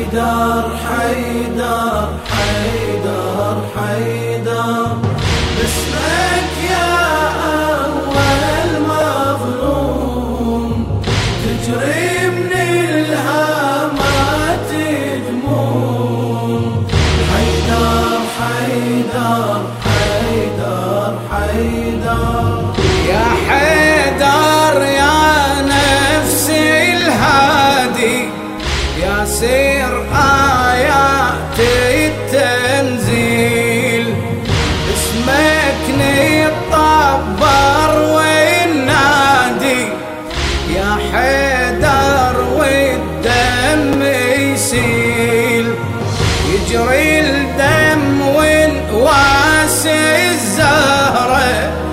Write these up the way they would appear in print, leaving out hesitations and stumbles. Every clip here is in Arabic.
حيدر حيدر حيدر حيدر باسمك يا أول مظلوم تجري من الهامات دموم. حيدر حيدر حيدر حيدر يا حيدر يا نفسي الهادي يا سير آيات التنزيل اسمك نتطبر وننادي يا حيدر والدم يسيل يجري الدم ونواسي الزهرة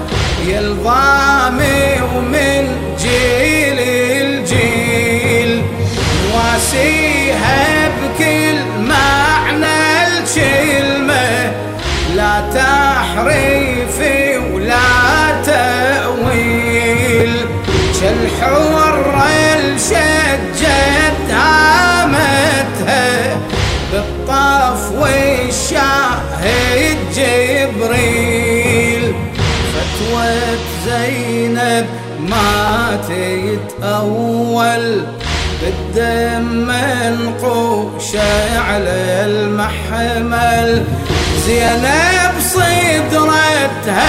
يلضامي ومن جيل الجيل نواسيها بكل معنى الكلمة لا تحريف ولا تأويل كالحورة الشجت هامتها بالطف والشاهد جبريل فتوى زينب ما تتأول بالدم منقوشة على المحمل زينب صدرتها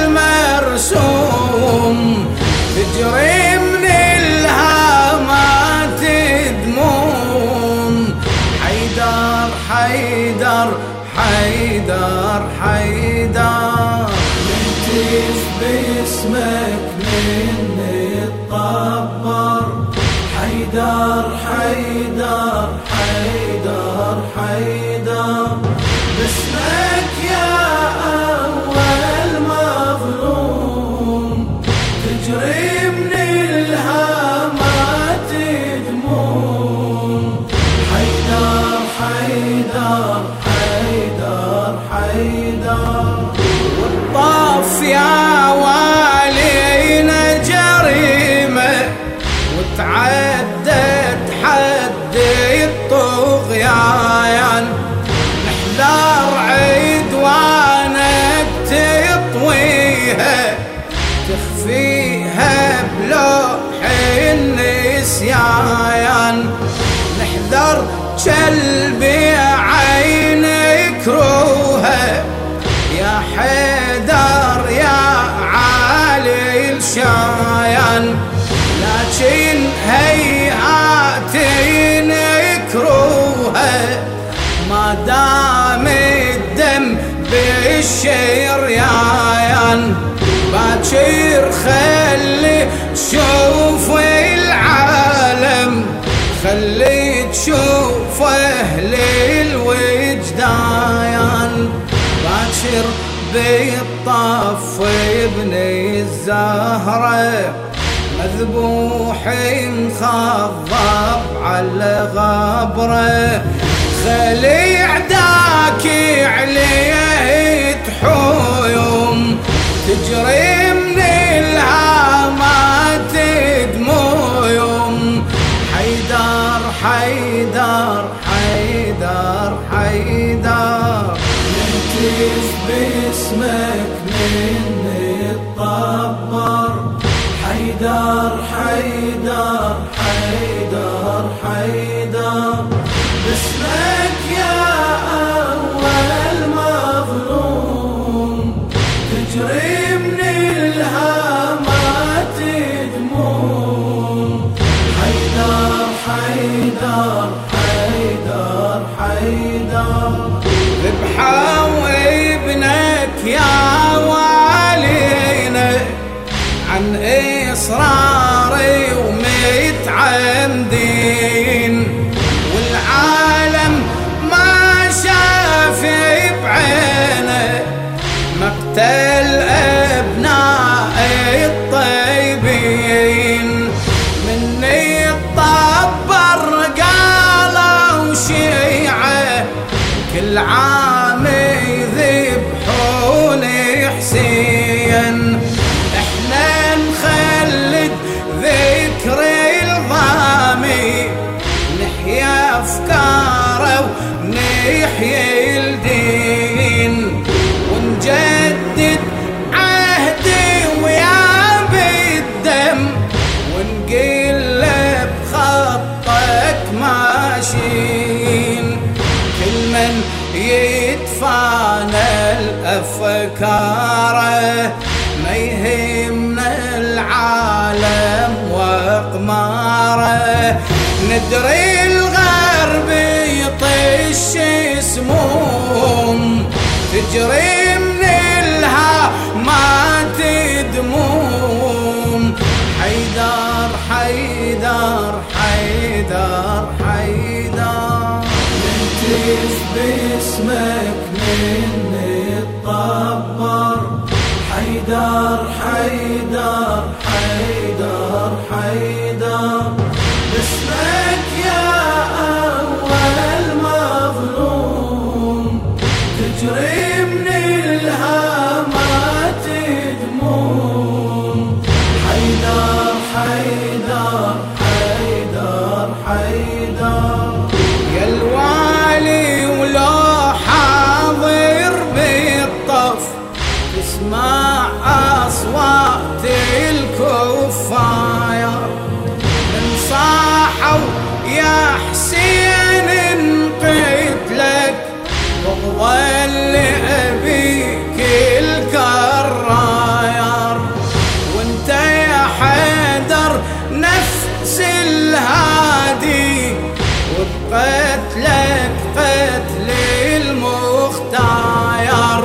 المرسوم تجري من الهامات دموم. حيدر حيدر حيدر حيدر نهتف باسمك من الطبر. حيدر حيدر حيدر حيدر باسمك يا أول مظلوم تجري من الهامات دموم. حيدر حيدر حيدر حيدر والطاف يا والينا جريمة وتعدت حد الطغيان نحذر عدوانك تطويها تخفيها بلوح النسيان نحذر كلب عينك روها يا حيدر يا عالي الشايان لكن هيهات نكروها ما دام الدم بالشريان باكر خلي تشوف العالم خلي تشوف أهل الوجدان باكر بالطف ابن الزهرة مذبوح مخضب على غبره خلي عداك عليه تحويم تجري من الهامات دمويم. حيدر حيدر حيدر حيدر نهتف باسمك من الطبر. حيدر حيدر حيدر حيدر باسمك يا أول مظلوم تجري من الهامات دموم. حيدر حيدر حيدر حيدر ذبحوا ابنك يا والينا عن إصراري ومتعمدين والعالم ما شاف بعينه مقتل أبناء الطيبين مني الطبر قالوا شيعة كل عام يذبحون حسين احنا نخلد ذكر الضامي نحيا أفكار يحيي الدين ونجدد عهدي ويا بالدم ونقل بخطك ماشين كل من يدفعنا الأفكاره ما يهمنا العالم وقماره ندري الغرب يطش سموم تجري من الهامات دموم حيدر حيدر حيدر حيدر نهتف باسمك من الطبر حيدر حيدر حيدر حيدر باسمك يا أول مظلوم تجري من الهامات دموم حيدر حيدر حيدر حيدر يا الوالي ولو حاضر بالطف تسمع أصوات الكفار من صاحوا يا حسين انقتلك وظل أبيك الكراير وانت يا حيدر نفس الهادي وبقتلك قتل المختار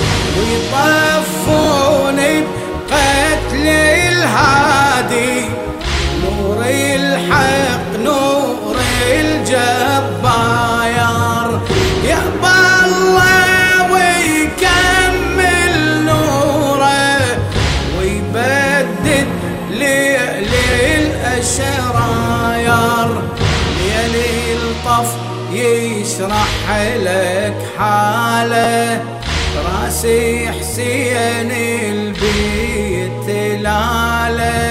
ويطفون بقتل الهادي نور الحق نور الجبار يهبى الله ويكمل نوره ويبدد للأشراير ليالي الطف يشرح لك حاله راسي حسين البيت لاله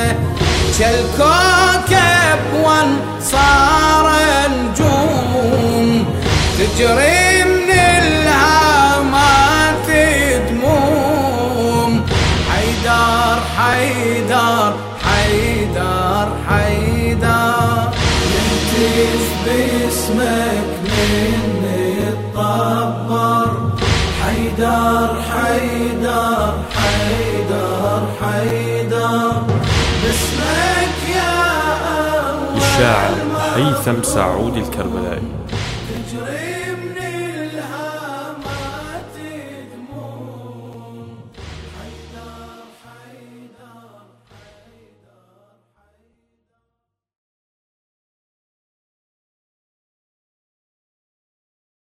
كالكوكب وانصار نجوم تجري من الهامات دموم حيدر حيدر حيدر حيدر نهتف باسمك من الطبر حيدر حيدر حيدر حيدر باسمك يا أول الشاعر هيثم سعود الكربلائي تجري من